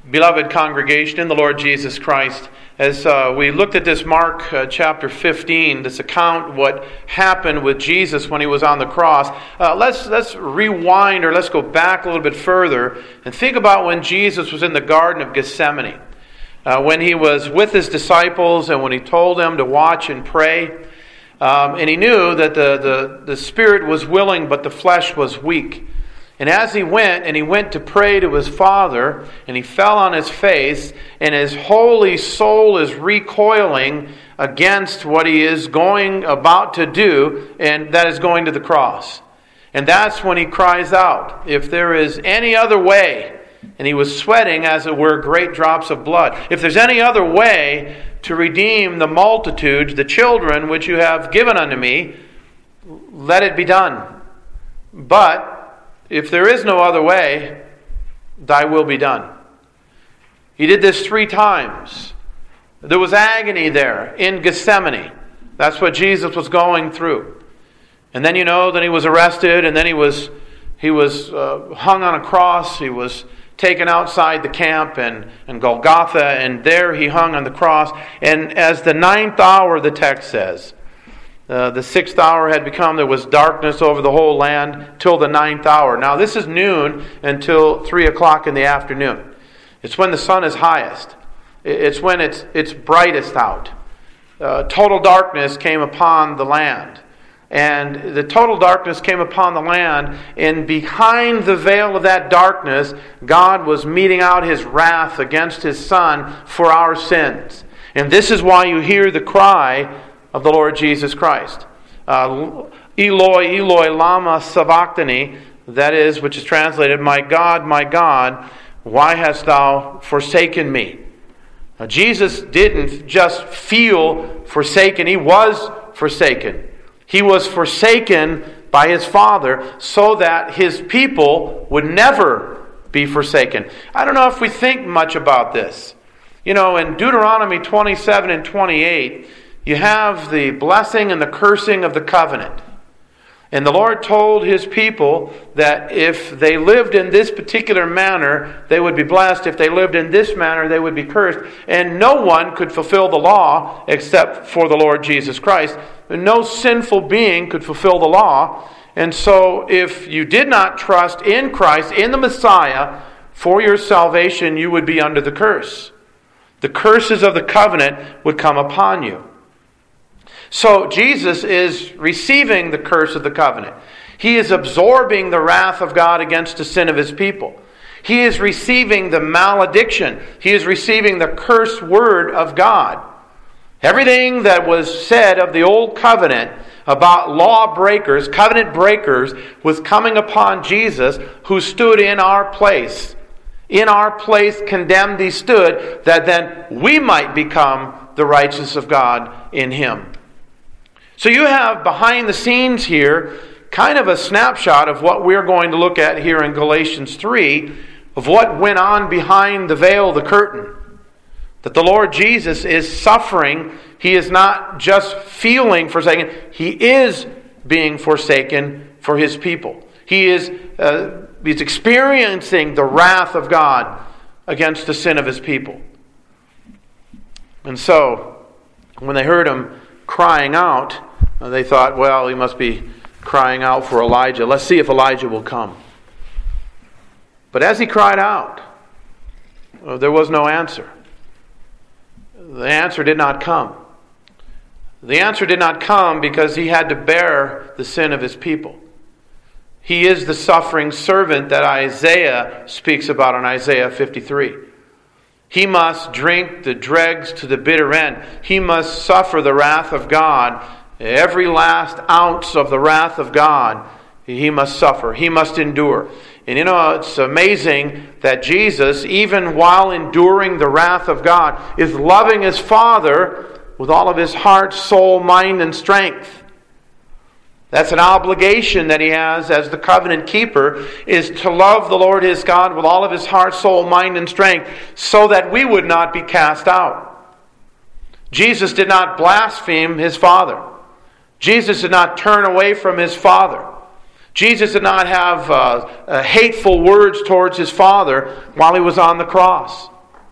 Beloved congregation in the Lord Jesus Christ, as we looked at this Mark chapter 15, this account what happened with Jesus when he was on the cross, let's rewind, or let's go back a little bit further and think about when Jesus was in the Garden of Gethsemane, when he was with his disciples and when he told them to watch and pray, and he knew that the spirit was willing but the flesh was weak. And as he went to pray to his Father, and he fell on his face, and his holy soul is recoiling against what he is about to do, and that is going to the cross. And that's when he cries out, if there is any other way, and he was sweating, as it were, great drops of blood. If there's any other way to redeem the multitudes, the children which you have given unto me, let it be done. But if there is no other way, thy will be done. He did this 3 times. There was agony there in Gethsemane. That's what Jesus was going through. And then then he was arrested, and then he was hung on a cross. He was taken outside the camp and Golgotha, and there he hung on the cross. And as the 9th hour, the text says, the 6th hour had become, there was darkness over the whole land till the 9th hour. Now this is noon until 3 o'clock in the afternoon. It's when the sun is highest. It's when it's brightest out. Total darkness came upon the land. And the total darkness came upon the land, and behind the veil of that darkness, God was meting out his wrath against his Son for our sins. And this is why you hear the cry of the Lord Jesus Christ. Eloi, Eloi, lama sabachthani, that is, which is translated, my God, why hast thou forsaken me? Now, Jesus didn't just feel forsaken, he was forsaken. He was forsaken by his Father so that his people would never be forsaken. I don't know if we think much about this. In Deuteronomy 27 and 28, you have the blessing and the cursing of the covenant. And the Lord told his people that if they lived in this particular manner, they would be blessed. If they lived in this manner, they would be cursed. And no one could fulfill the law except for the Lord Jesus Christ. No sinful being could fulfill the law. And so if you did not trust in Christ, in the Messiah, for your salvation, you would be under the curse. The curses of the covenant would come upon you. So Jesus is receiving the curse of the covenant. He is absorbing the wrath of God against the sin of his people. He is receiving the malediction. He is receiving the curse word of God. Everything that was said of the old covenant about law breakers, covenant breakers, was coming upon Jesus, who stood in our place. In our place condemned he stood, that then we might become the righteousness of God in him. So you have behind the scenes here kind of a snapshot of what we're going to look at here in Galatians 3, of what went on behind the veil, the curtain. That the Lord Jesus is suffering. He is not just feeling forsaken. He is being forsaken for his people. He's experiencing the wrath of God against the sin of his people. And so, when they heard him crying out, they thought, well, he must be crying out for Elijah. Let's see if Elijah will come. But as he cried out, there was no answer. The answer did not come. The answer did not come because he had to bear the sin of his people. He is the suffering servant that Isaiah speaks about in Isaiah 53. He must drink the dregs to the bitter end. He must suffer the wrath of God. Every last ounce of the wrath of God, he must suffer. He must endure. And it's amazing that Jesus, even while enduring the wrath of God, is loving his Father with all of his heart, soul, mind, and strength. That's an obligation that he has as the covenant keeper, is to love the Lord his God with all of his heart, soul, mind, and strength, so that we would not be cast out. Jesus did not blaspheme his Father. Jesus did not turn away from his Father. Jesus did not have hateful words towards his Father while he was on the cross.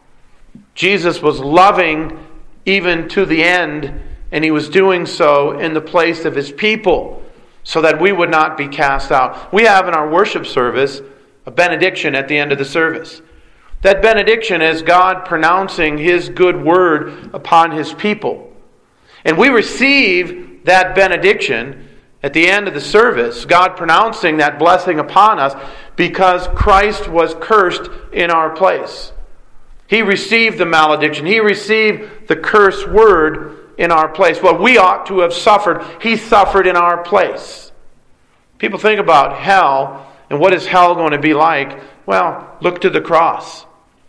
Jesus was loving even to the end, and he was doing so in the place of his people so that we would not be cast out. We have in our worship service a benediction at the end of the service. That benediction is God pronouncing his good word upon his people. And we receive that benediction at the end of the service, God pronouncing that blessing upon us because Christ was cursed in our place. He received the malediction. He received the curse word in our place. What we ought to have suffered, he suffered in our place. People think about hell, and what is hell going to be like? Well, look to the cross.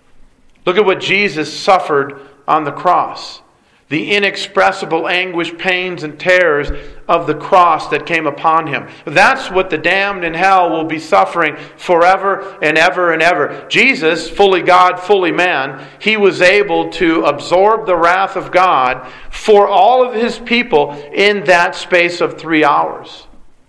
Look at what Jesus suffered on the cross. The inexpressible anguish, pains, and terrors of the cross that came upon him. That's what the damned in hell will be suffering forever and ever and ever. Jesus, fully God, fully man, he was able to absorb the wrath of God for all of his people in that space of 3 hours.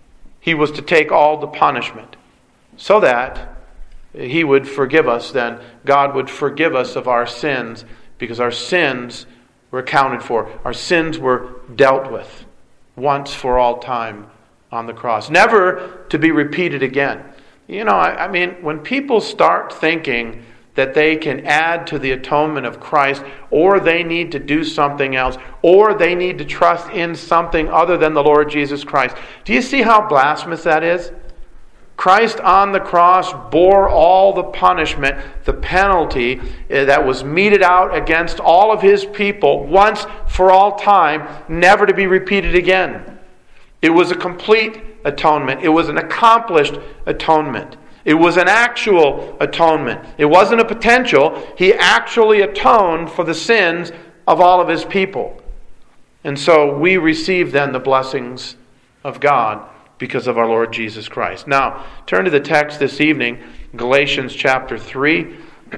He was to take all the punishment so that he would forgive us then. God would forgive us of our sins because our sins were accounted for. Our sins were dealt with once for all time on the cross. Never to be repeated again. You know, I mean, when people start thinking that they can add to the atonement of Christ, or they need to do something else, or they need to trust in something other than the Lord Jesus Christ, do you see how blasphemous that is? Christ on the cross bore all the punishment, the penalty that was meted out against all of his people once for all time, never to be repeated again. It was a complete atonement. It was an accomplished atonement. It was an actual atonement. It wasn't a potential. He actually atoned for the sins of all of his people. And so we receive then the blessings of God because of our Lord Jesus Christ. Now, turn to the text this evening, Galatians chapter 3.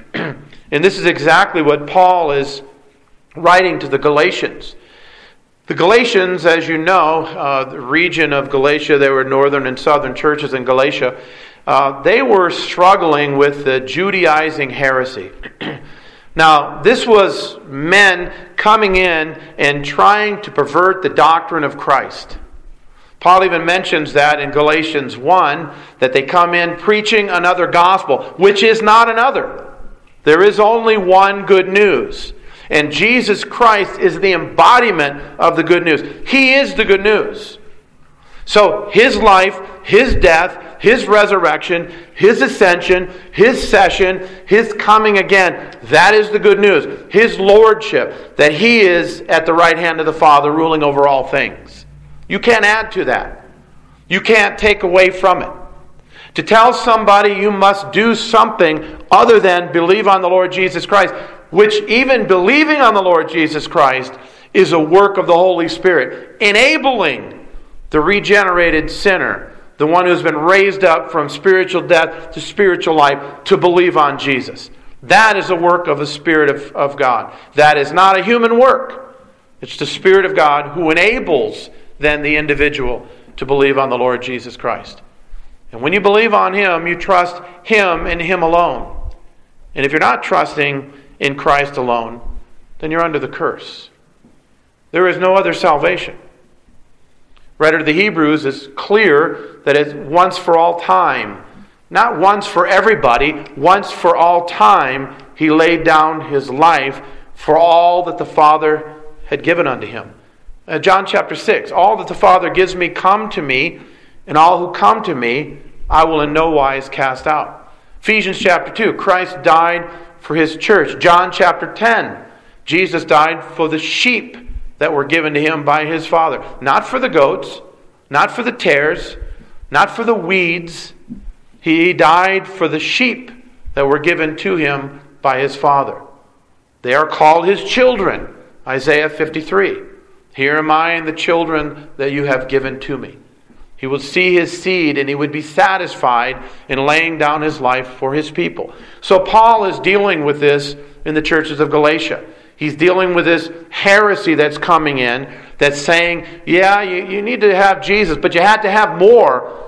And this is exactly what Paul is writing to the Galatians. The Galatians, as you know, the region of Galatia, there were northern and southern churches in Galatia. They were struggling with the Judaizing heresy. Now, this was men coming in and trying to pervert the doctrine of Christ. Paul even mentions that in Galatians 1, that they come in preaching another gospel, which is not another. There is only one good news. And Jesus Christ is the embodiment of the good news. He is the good news. So his life, his death, his resurrection, his ascension, his session, his coming again, that is the good news. His lordship, that he is at the right hand of the Father, ruling over all things. You can't add to that. You can't take away from it. To tell somebody you must do something other than believe on the Lord Jesus Christ, which even believing on the Lord Jesus Christ is a work of the Holy Spirit, enabling the regenerated sinner, the one who's been raised up from spiritual death to spiritual life, to believe on Jesus. That is a work of the Spirit of God. That is not a human work. It's the Spirit of God who enables then the individual to believe on the Lord Jesus Christ. And when you believe on him, you trust him and him alone. And if you're not trusting in Christ alone, then you're under the curse. There is no other salvation. Writer to the Hebrews is clear that it's once for all time. Not once for everybody, once for all time, he laid down his life for all that the Father had given unto him. John chapter 6, all that the Father gives me come to me, and all who come to me I will in no wise cast out. Ephesians chapter 2, Christ died for his church. John chapter 10, Jesus died for the sheep that were given to him by his Father. Not for the goats, not for the tares, not for the weeds. He died for the sheep that were given to him by his Father. They are called his children. Isaiah 53. Here am I and the children that you have given to me. He would see his seed and he would be satisfied in laying down his life for his people. So Paul is dealing with this in the churches of Galatia. He's dealing with this heresy that's coming in, that's saying, yeah, you need to have Jesus, but you had to have more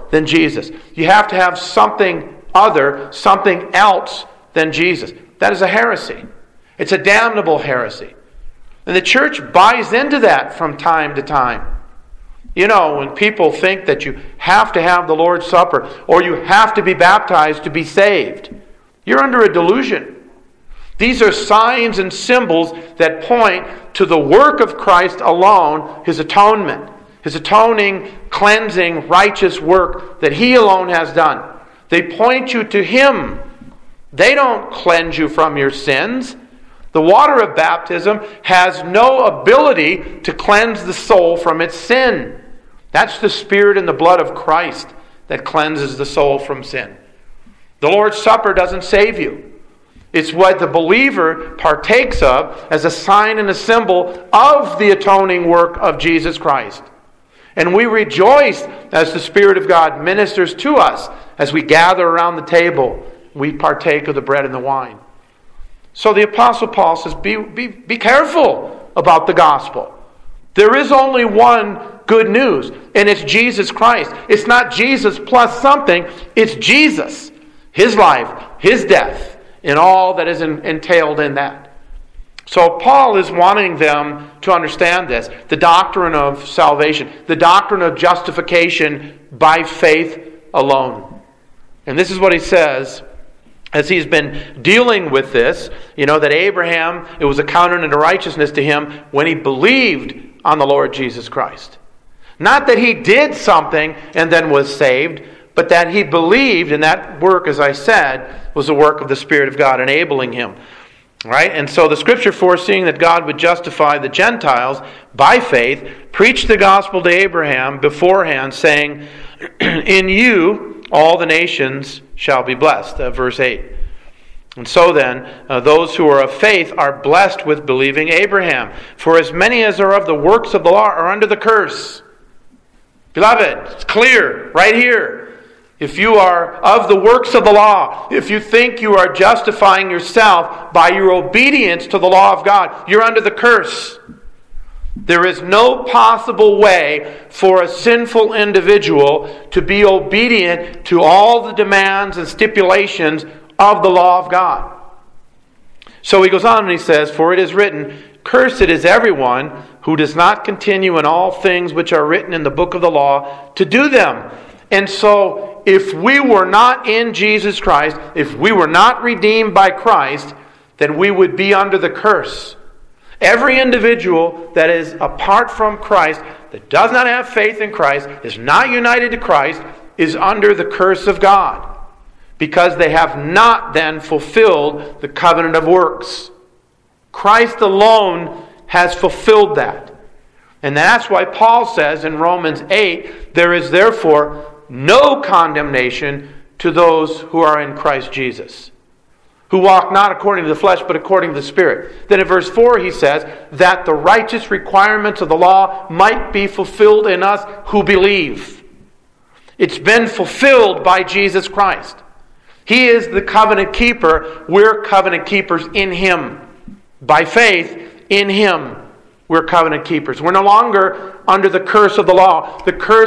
than Jesus. You have to have something other, something else than Jesus. That is a heresy. It's a damnable heresy. And the church buys into that from time to time. You know, when people think that you have to have the Lord's Supper or you have to be baptized to be saved, you're under a delusion. These are signs and symbols that point to the work of Christ alone, His atonement, His atoning, cleansing, righteous work that He alone has done. They point you to Him. They don't cleanse you from your sins. The water of baptism has no ability to cleanse the soul from its sin. That's the Spirit and the blood of Christ that cleanses the soul from sin. The Lord's Supper doesn't save you. It's what the believer partakes of as a sign and a symbol of the atoning work of Jesus Christ. And we rejoice as the Spirit of God ministers to us as we gather around the table. We partake of the bread and the wine. So the Apostle Paul says, be careful about the gospel. There is only one good news, and it's Jesus Christ. It's not Jesus plus something. It's Jesus, His life, His death, and all that is entailed in that. So Paul is wanting them to understand this, the doctrine of salvation, the doctrine of justification by faith alone. And this is what he says as he's been dealing with this, that Abraham, it was accounted unto righteousness to him when he believed on the Lord Jesus Christ. Not that he did something and then was saved, but that he believed, and that work, as I said, was the work of the Spirit of God enabling him. Right? And so the Scripture, foreseeing that God would justify the Gentiles by faith, preached the gospel to Abraham beforehand, saying, in you all the nations shall be blessed. Verse 8. And so then, those who are of faith are blessed with believing Abraham. For as many as are of the works of the law are under the curse. Beloved, it's clear right here. If you are of the works of the law, if you think you are justifying yourself by your obedience to the law of God, you're under the curse. There is no possible way for a sinful individual to be obedient to all the demands and stipulations of the law of God. So he goes on and he says, for it is written, cursed is everyone who does not continue in all things which are written in the book of the law to do them. And so, if we were not in Jesus Christ, if we were not redeemed by Christ, then we would be under the curse. Every individual that is apart from Christ, that does not have faith in Christ, is not united to Christ, is under the curse of God. Because they have not then fulfilled the covenant of works. Christ alone has fulfilled that. And that's why Paul says in Romans 8, there is therefore no condemnation to those who are in Christ Jesus, who walk not according to the flesh, but according to the Spirit. Then in verse 4 he says, that the righteous requirements of the law might be fulfilled in us who believe. It's been fulfilled by Jesus Christ. He is the covenant keeper. We're covenant keepers in Him. By faith in Him, we're covenant keepers. We're no longer under the curse of the law.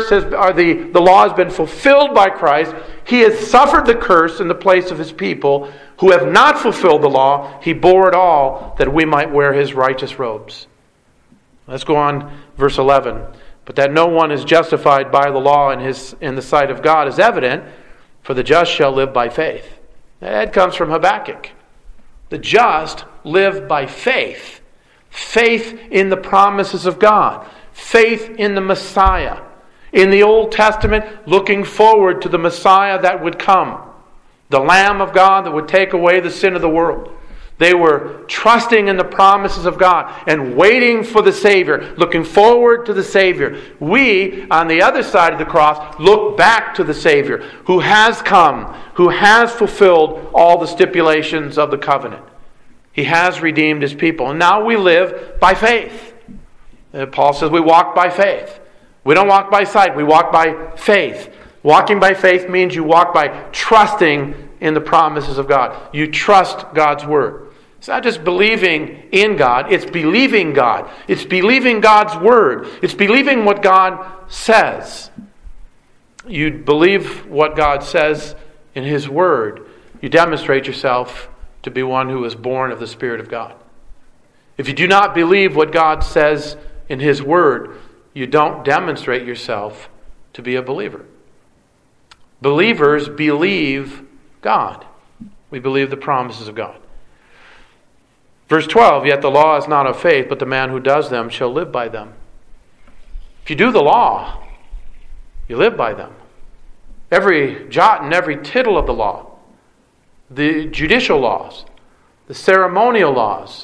The law has been fulfilled by Christ. He has suffered the curse in the place of His people who have not fulfilled the law. He bore it all that we might wear His righteous robes. Let's go on, verse 11. But that no one is justified by the law in the sight of God is evident, for the just shall live by faith. That comes from Habakkuk. The just live by faith. Faith in the promises of God. Faith in the Messiah. In the Old Testament, looking forward to the Messiah that would come. The Lamb of God that would take away the sin of the world. They were trusting in the promises of God and waiting for the Savior, looking forward to the Savior. We, on the other side of the cross, look back to the Savior who has come, who has fulfilled all the stipulations of the covenant. He has redeemed His people. And now we live by faith. Paul says we walk by faith. We don't walk by sight, we walk by faith. Walking by faith means you walk by trusting in the promises of God. You trust God's Word. It's not just believing in God, it's believing God. It's believing God's Word. It's believing what God says. you believe what God says in His Word, you demonstrate yourself to be one who is born of the Spirit of God. If you do not believe what God says in His Word, you don't demonstrate yourself to be a believer. Believers believe God. We believe the promises of God. Verse 12, yet the law is not of faith, but the man who does them shall live by them. If you do the law, you live by them. Every jot and every tittle of the law, the judicial laws, the ceremonial laws,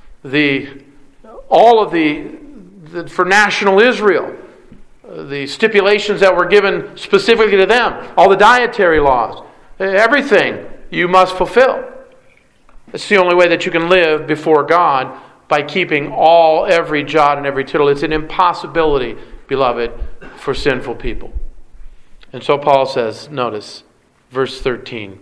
all of the for national Israel, the stipulations that were given specifically to them, all the dietary laws, everything you must fulfill. It's the only way that you can live before God, by keeping every jot and every tittle. It's an impossibility, beloved, for sinful people. And so Paul says, notice, verse 13,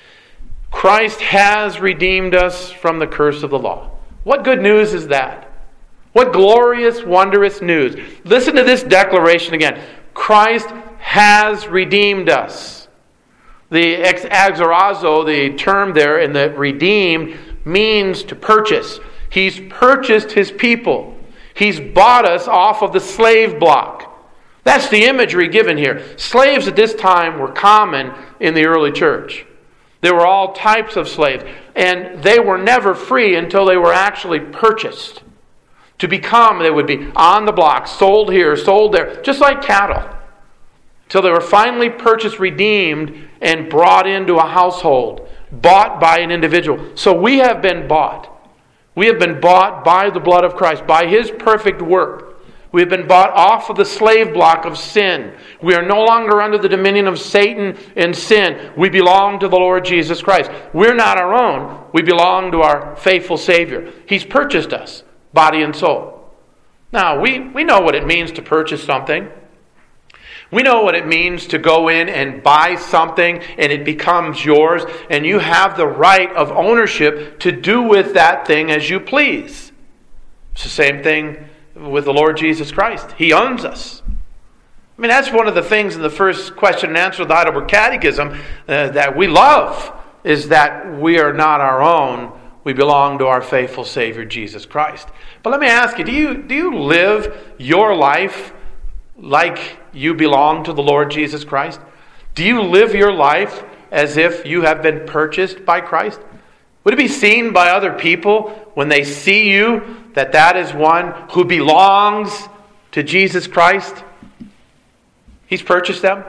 Christ has redeemed us from the curse of the law. What good news is that? What glorious, wondrous news. Listen to this declaration again. Christ has redeemed us. The exagorazo, the term there in the redeemed, means to purchase. He's purchased His people. He's bought us off of the slave block. That's the imagery given here. Slaves at this time were common in the early church. There were all types of slaves, and they were never free until they were actually purchased. To become, they would be on the block, sold here, sold there, just like cattle, till they were finally purchased, redeemed, and brought into a household, bought by an individual. So we have been bought. We have been bought by the blood of Christ, by His perfect work. We have been bought off of the slave block of sin. We are no longer under the dominion of Satan and sin. We belong to the Lord Jesus Christ. We're not our own. We belong to our faithful Savior. He's purchased us, body and soul. Now, we know what it means to purchase something. We know what it means to go in and buy something and it becomes yours, and you have the right of ownership to do with that thing as you please. It's the same thing with the Lord Jesus Christ. He owns us. I mean, that's one of the things in the first question and answer of the Heidelberg Catechism that we love, is that we are not our own. We belong to our faithful Savior, Jesus Christ. But let me ask you, do you live your life like you belong to the Lord Jesus Christ? Do you live your life as if you have been purchased by Christ? Would it be seen by other people when they see you that is one who belongs to Jesus Christ? He's purchased them.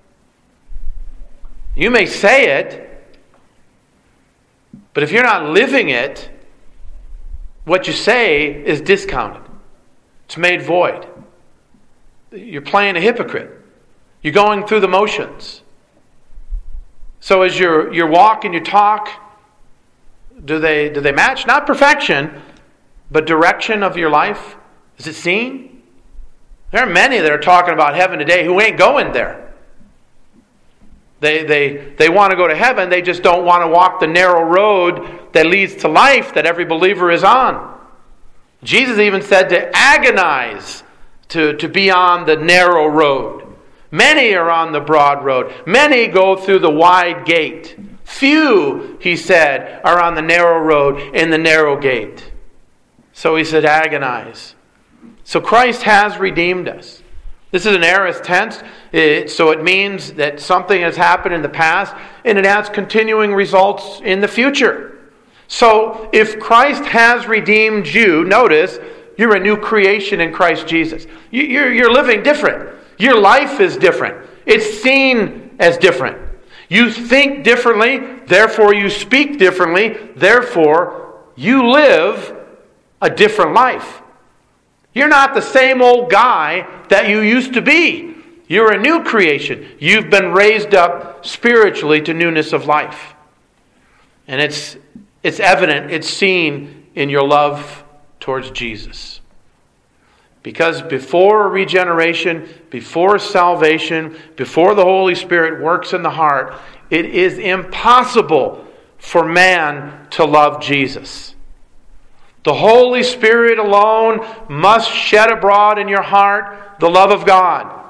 You may say it, but if you're not living it, what you say is discounted. It's made void. You're playing a hypocrite. You're going through the motions. So as your walk and your talk, do they match? Not perfection, but direction of your life. Is it seen? There are many that are talking about heaven today who ain't going there. They want to go to heaven. They just don't want to walk the narrow road that leads to life that every believer is on. Jesus even said to agonize to be on the narrow road. Many are on the broad road. Many go through the wide gate. Few, he said, are on the narrow road and the narrow gate. So he said agonize. So Christ has redeemed us. This is an aorist tense, so it means that something has happened in the past and it has continuing results in the future. So if Christ has redeemed you, notice, you're a new creation in Christ Jesus. You're living different. Your life is different. It's seen as different. You think differently, therefore you speak differently, therefore you live a different life. You're not the same old guy that you used to be. You're a new creation. You've been raised up spiritually to newness of life. And it's evident, it's seen in your love towards Jesus. Because before regeneration, before salvation, before the Holy Spirit works in the heart, it is impossible for man to love Jesus. The Holy Spirit alone must shed abroad in your heart the love of God.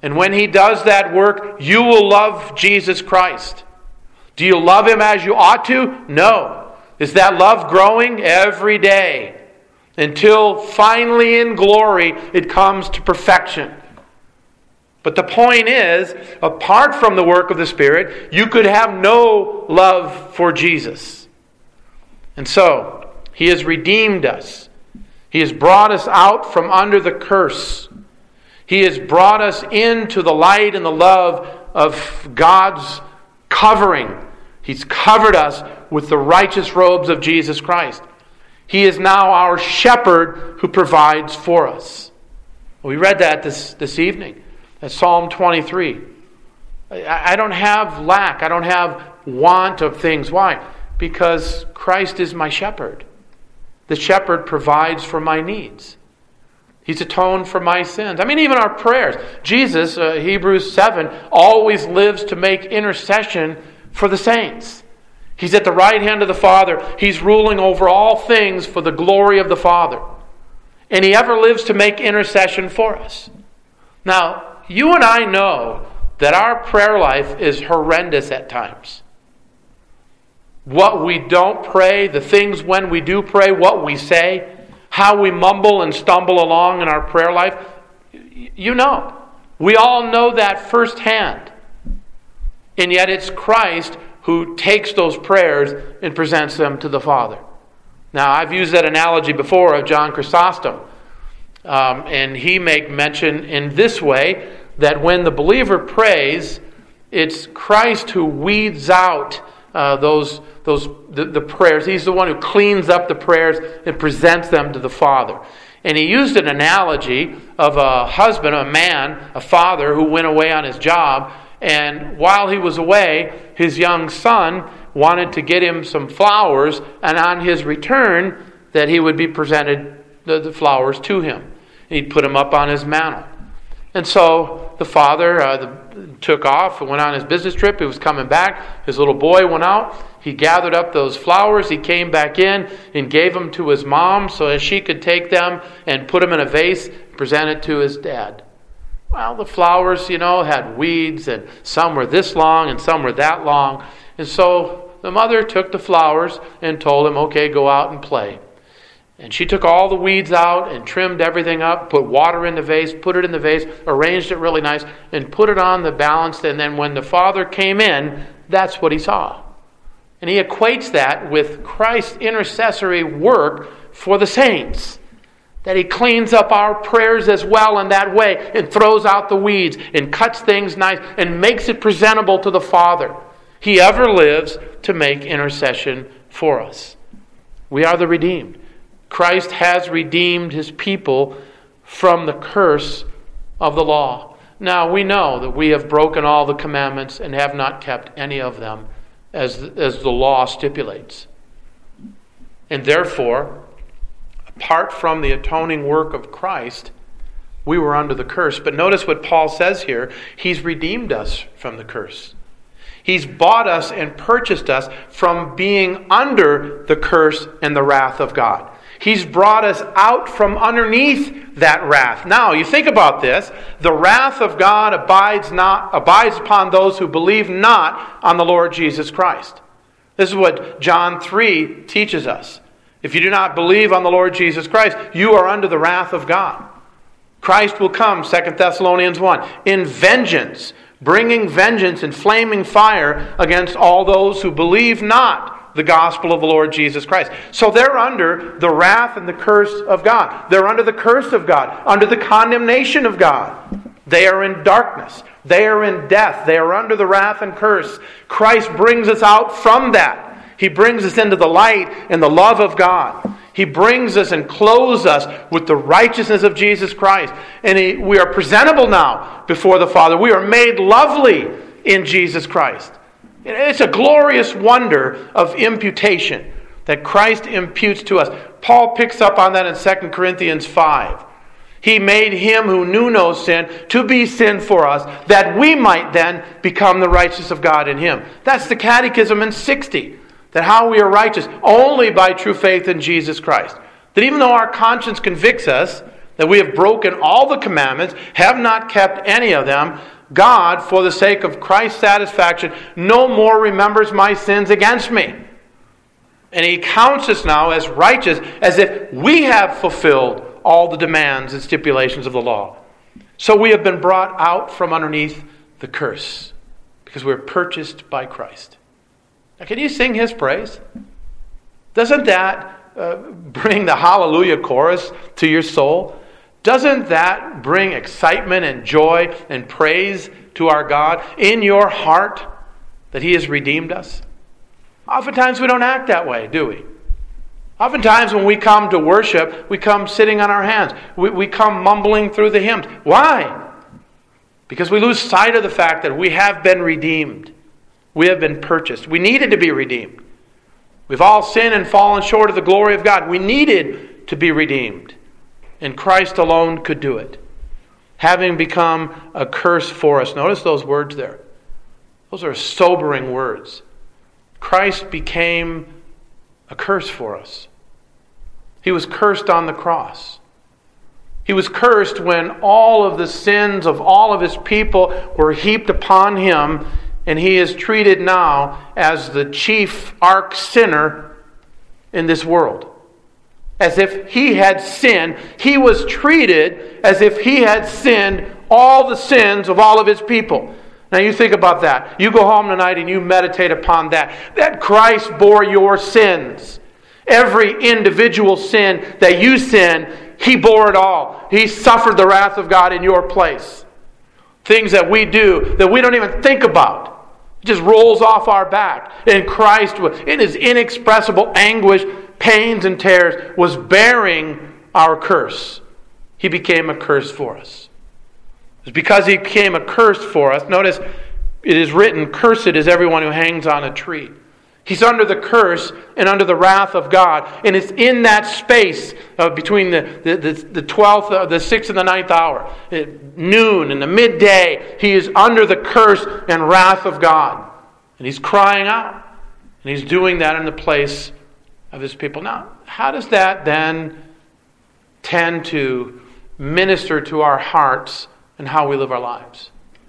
And when He does that work, you will love Jesus Christ. Do you love Him as you ought to? No. Is that love growing? Every day. Until finally in glory it comes to perfection. But the point is, apart from the work of the Spirit, you could have no love for Jesus. And so, He has redeemed us. He has brought us out from under the curse. He has brought us into the light and the love of God's covering. He's covered us with the righteous robes of Jesus Christ. He is now our shepherd who provides for us. We read that this evening. That's Psalm 23. I don't have lack. I don't have want of things. Why? Because Christ is my shepherd. The shepherd provides for my needs. He's atoned for my sins. I mean, even our prayers. Jesus, Hebrews 7, always lives to make intercession for the saints. He's at the right hand of the Father. He's ruling over all things for the glory of the Father. And He ever lives to make intercession for us. Now, you and I know that our prayer life is horrendous at times. What we don't pray, the things when we do pray, what we say, how we mumble and stumble along in our prayer life, you know. We all know that firsthand. And yet it's Christ who takes those prayers and presents them to the Father. Now, I've used that analogy before of John Chrysostom. And he make mention in this way that when the believer prays, it's Christ who weeds out the prayers. He's the one who cleans up the prayers and presents them to the Father. And he used an analogy of a husband, a man, a father who went away on his job, and while he was away, his young son wanted to get him some flowers, and on his return, that he would be presented the flowers to him. And he'd put them up on his mantle. And so the father took off and went on his business trip. He was coming back. His little boy went out. He gathered up those flowers. He came back in and gave them to his mom so that she could take them and put them in a vase, present it to his dad. Well, the flowers, had weeds, and some were this long and some were that long. And so the mother took the flowers and told him, okay, go out and play. And she took all the weeds out and trimmed everything up, put water in the vase, put it in the vase, arranged it really nice, and put it on the balance. And then when the Father came in, that's what he saw. And he equates that with Christ's intercessory work for the saints. That He cleans up our prayers as well in that way and throws out the weeds and cuts things nice and makes it presentable to the Father. He ever lives to make intercession for us. We are the redeemed. Christ has redeemed His people from the curse of the law. Now, we know that we have broken all the commandments and have not kept any of them as the law stipulates. And therefore, apart from the atoning work of Christ, we were under the curse. But notice what Paul says here. He's redeemed us from the curse. He's bought us and purchased us from being under the curse and the wrath of God. He's brought us out from underneath that wrath. Now, you think about this. The wrath of God abides upon those who believe not on the Lord Jesus Christ. This is what John 3 teaches us. If you do not believe on the Lord Jesus Christ, you are under the wrath of God. Christ will come, 2 Thessalonians 1, in vengeance, bringing vengeance and flaming fire against all those who believe not the gospel of the Lord Jesus Christ. So they're under the wrath and the curse of God. They're under the curse of God, under the condemnation of God. They are in darkness. They are in death. They are under the wrath and curse. Christ brings us out from that. He brings us into the light and the love of God. He brings us and clothes us with the righteousness of Jesus Christ. And we are presentable now before the Father. We are made lovely in Jesus Christ. It's a glorious wonder of imputation that Christ imputes to us. Paul picks up on that in 2 Corinthians 5. He made Him who knew no sin to be sin for us, that we might then become the righteousness of God in Him. That's the Catechism in 60. That how we are righteous only by true faith in Jesus Christ. That even though our conscience convicts us that we have broken all the commandments, have not kept any of them, God, for the sake of Christ's satisfaction, no more remembers my sins against me. And He counts us now as righteous, as if we have fulfilled all the demands and stipulations of the law. So we have been brought out from underneath the curse, because we're purchased by Christ. Now, can you sing His praise? Doesn't that bring the hallelujah chorus to your soul? Doesn't that bring excitement and joy and praise to our God in your heart that He has redeemed us? Oftentimes we don't act that way, do we? Oftentimes when we come to worship, we come sitting on our hands. We come mumbling through the hymns. Why? Because we lose sight of the fact that we have been redeemed. We have been purchased. We needed to be redeemed. We've all sinned and fallen short of the glory of God. We needed to be redeemed. And Christ alone could do it. Having become a curse for us. Notice those words there. Those are sobering words. Christ became a curse for us. He was cursed on the cross. He was cursed when all of the sins of all of His people were heaped upon Him, and He is treated now as the chief arch sinner in this world. As if He had sinned. He was treated as if He had sinned all the sins of all of His people. Now you think about that. You go home tonight and you meditate upon that. That Christ bore your sins. Every individual sin that you sin, He bore it all. He suffered the wrath of God in your place. Things that we do that we don't even think about. It just rolls off our back. And Christ, in His inexpressible anguish, pains and tears, was bearing our curse. He became a curse for us. It's because He became a curse for us. Notice, it is written, cursed is everyone who hangs on a tree. He's under the curse and under the wrath of God. And it's in that space between the 12th, the 6th and the 9th hour, at noon and the midday, He is under the curse and wrath of God. And He's crying out. And He's doing that in the place of His people. Now, how does that then tend to minister to our hearts and how we live our lives?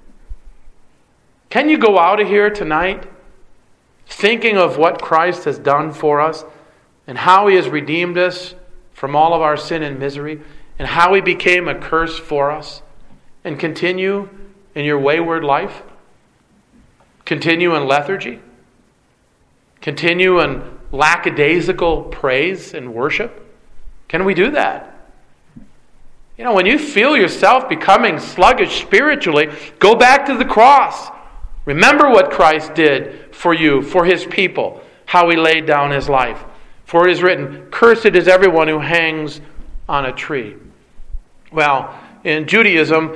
Can you go out of here tonight thinking of what Christ has done for us and how He has redeemed us from all of our sin and misery and how He became a curse for us, and continue in your wayward life? Continue in lethargy? Continue in lackadaisical praise and worship? Can we do that? You know, when you feel yourself becoming sluggish spiritually, go back to the cross. Remember what Christ did for you, for His people, how He laid down His life. For it is written, cursed is everyone who hangs on a tree. Well, in Judaism,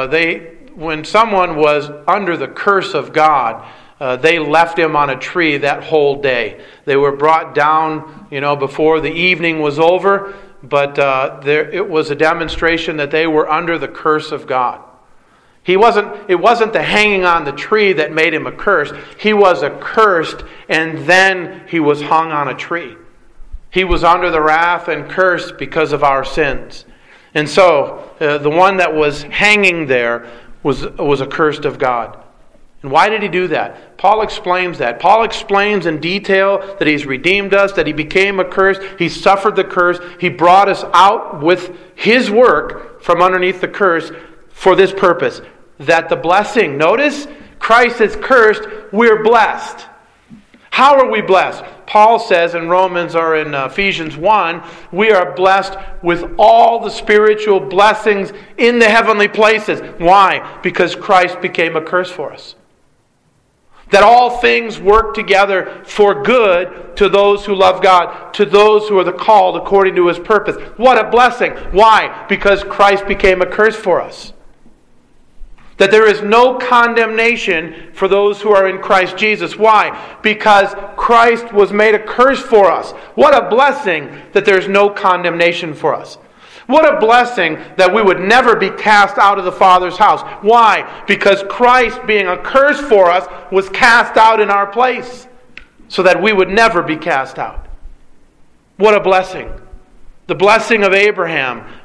when someone was under the curse of God, they left him on a tree that whole day. They were brought down, before the evening was over, but it was a demonstration that they were under the curse of God. It wasn't the hanging on the tree that made him a curse. He was accursed, and then he was hung on a tree. He was under the wrath and curse because of our sins. And so, the one that was hanging there was accursed of God. And why did He do that? Paul explains that. Paul explains in detail that He's redeemed us, that He became a curse, He suffered the curse, He brought us out with His work from underneath the curse for this purpose, that the blessing, notice, Christ is cursed, we're blessed. How are we blessed? Paul says in Romans or in Ephesians 1, we are blessed with all the spiritual blessings in the heavenly places. Why? Because Christ became a curse for us. That all things work together for good to those who love God, to those who are the called according to His purpose. What a blessing. Why? Because Christ became a curse for us. That there is no condemnation for those who are in Christ Jesus. Why? Because Christ was made a curse for us. What a blessing that there is no condemnation for us. What a blessing that we would never be cast out of the Father's house. Why? Because Christ, being a curse for us, was cast out in our place so that we would never be cast out. What a blessing. The blessing of Abraham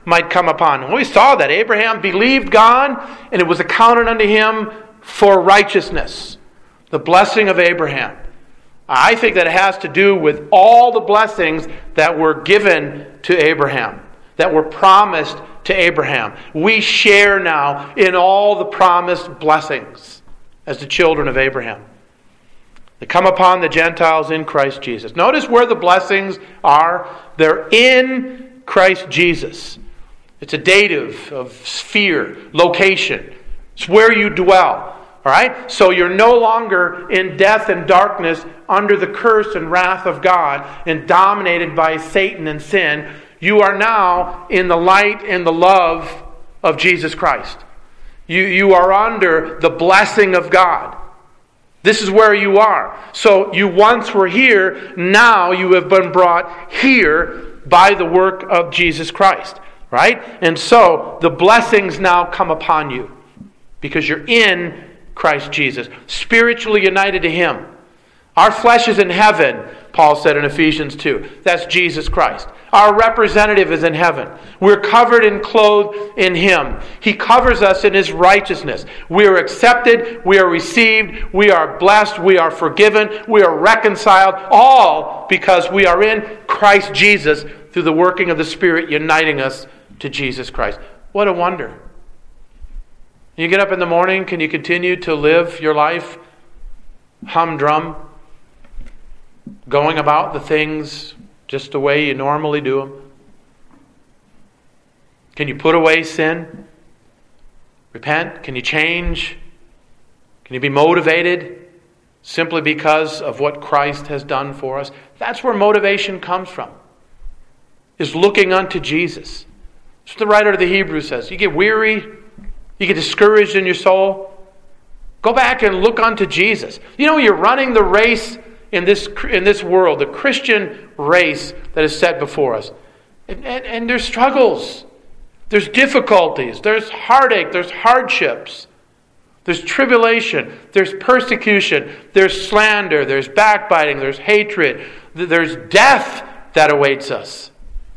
might come upon him. We saw that Abraham believed God, and it was accounted unto him for righteousness. The blessing of Abraham. I think that it has to do with all the blessings that were given to Abraham, that were promised to Abraham. We share now in all the promised blessings as the children of Abraham. They come upon the Gentiles in Christ Jesus. Notice where the blessings are. They're in Christ Jesus. It's a dative of sphere, location. It's where you dwell. All right? So you're no longer in death and darkness under the curse and wrath of God and dominated by Satan and sin. You are now in the light and the love of Jesus Christ. You are under the blessing of God. This is where you are. So you once were here, now you have been brought here by the work of Jesus Christ. Right? And so the blessings now come upon you because you're in Christ Jesus, spiritually united to Him. Our flesh is in heaven, Paul said in Ephesians 2. That's Jesus Christ. Our representative is in heaven. We're covered and clothed in Him. He covers us in His righteousness. We are accepted, we are received, we are blessed, we are forgiven, we are reconciled, all because we are in Christ Jesus through the working of the Spirit uniting us to Jesus Christ. What a wonder. You get up in the morning, can you continue to live your life humdrum, going about the things just the way you normally do them? Can you put away sin? Repent? Can you change? Can you be motivated simply because of what Christ has done for us? That's where motivation comes from, is looking unto Jesus. That's what the writer of the Hebrews says. You get weary, you get discouraged in your soul, go back and look unto Jesus. You know, you're running the race in this world, the Christian race that is set before us. And there's struggles. There's difficulties. There's heartache. There's hardships. There's tribulation. There's persecution. There's slander. There's backbiting. There's hatred. There's death that awaits us.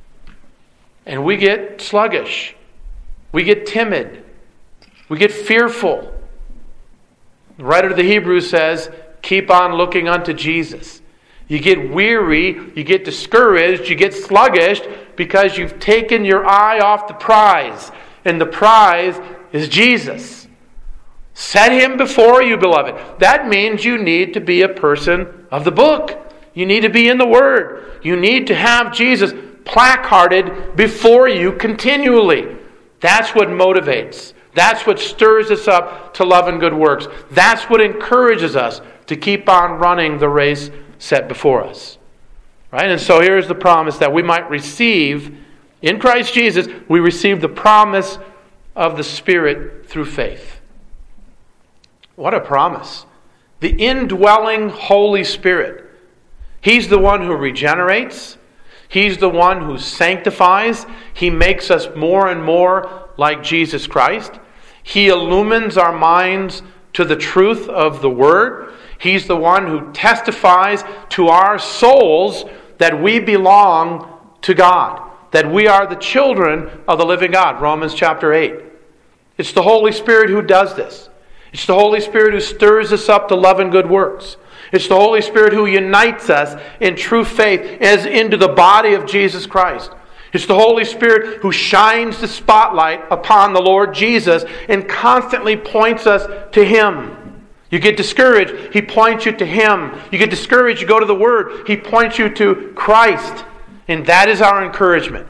And we get sluggish. We get timid. We get fearful. The writer of the Hebrews says, keep on looking unto Jesus. You get weary, you get discouraged, you get sluggish because you've taken your eye off the prize. And the prize is Jesus. Set Him before you, beloved. That means you need to be a person of the book. You need to be in the Word. You need to have Jesus placarded before you continually. That's what motivates. That's what stirs us up to love and good works. That's what encourages us to keep on running the race set before us. Right? And so here's the promise that we might receive in Christ Jesus. We receive the promise of the Spirit through faith. What a promise. The indwelling Holy Spirit. He's the one who regenerates. He's the one who sanctifies. He makes us more and more like Jesus Christ. He illumines our minds to the truth of the Word. He's the one who testifies to our souls that we belong to God, that we are the children of the living God. Romans chapter 8. It's the Holy Spirit who does this. It's the Holy Spirit who stirs us up to love and good works. It's the Holy Spirit who unites us in true faith as into the body of Jesus Christ. It's the Holy Spirit who shines the spotlight upon the Lord Jesus and constantly points us to Him. You get discouraged, He points you to Him. You get discouraged, you go to the Word, He points you to Christ. And that is our encouragement.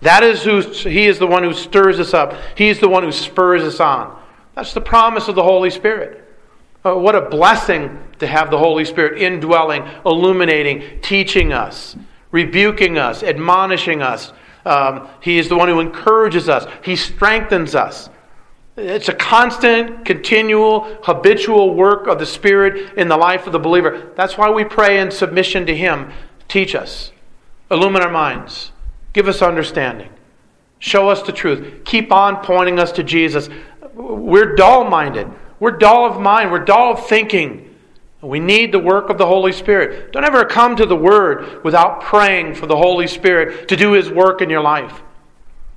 He is the one who stirs us up. He is the one who spurs us on. That's the promise of the Holy Spirit. What a blessing to have the Holy Spirit indwelling, illuminating, teaching us, rebuking us, admonishing us. He is the one who encourages us. He strengthens us. It's a constant, continual, habitual work of the Spirit in the life of the believer. That's why we pray in submission to Him. Teach us. Illumine our minds. Give us understanding. Show us the truth. Keep on pointing us to Jesus. We're dull-minded. We're dull of mind. We're dull of thinking. We need the work of the Holy Spirit. Don't ever come to the Word without praying for the Holy Spirit to do His work in your life.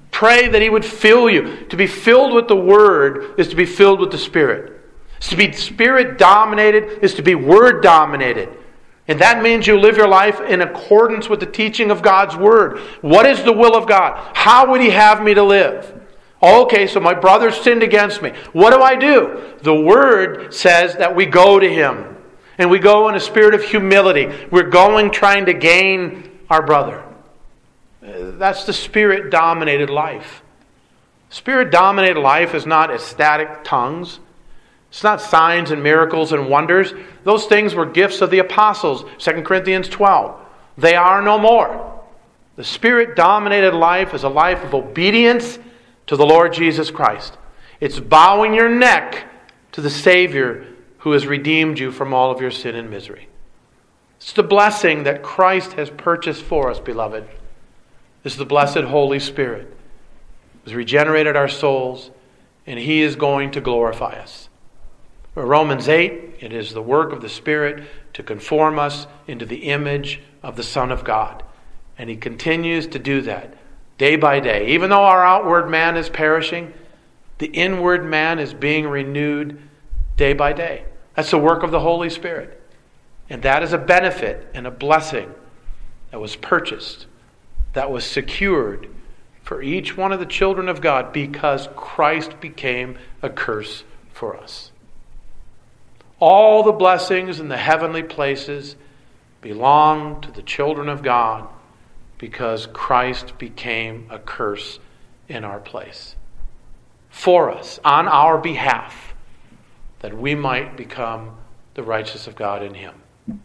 Pray that He would fill you. To be filled with the Word is to be filled with the Spirit. To be Spirit-dominated is to be Word-dominated. And that means you live your life in accordance with the teaching of God's Word. What is the will of God? How would He have me to live? Okay, so my brother sinned against me. What do? The Word says that we go to Him. And we go in a spirit of humility. We're going trying to gain our brother. That's the Spirit-dominated life. Spirit-dominated life is not ecstatic tongues. It's not signs and miracles and wonders. Those things were gifts of the apostles. 2 Corinthians 12. They are no more. The Spirit-dominated life is a life of obedience to the Lord Jesus Christ. It's bowing your neck to the Savior who has redeemed you from all of your sin and misery. It's the blessing that Christ has purchased for us, beloved. This is the blessed Holy Spirit who has regenerated our souls, and He is going to glorify us. Romans 8, it is the work of the Spirit to conform us into the image of the Son of God. And He continues to do that day by day. Even though our outward man is perishing, the inward man is being renewed day by day. That's the work of the Holy Spirit. And that is a benefit and a blessing that was purchased, that was secured for each one of the children of God because Christ became a curse for us. All the blessings in the heavenly places belong to the children of God because Christ became a curse in our place. For us, on our behalf, that we might become the righteousness of God in Him.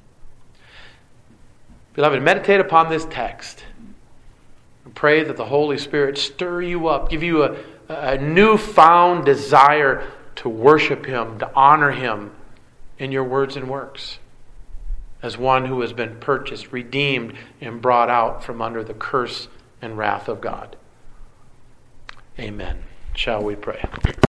Beloved, meditate upon this text and pray that the Holy Spirit stir you up, give you a newfound desire to worship Him, to honor Him in your words and works, as one who has been purchased, redeemed, and brought out from under the curse and wrath of God. Amen. Shall we pray?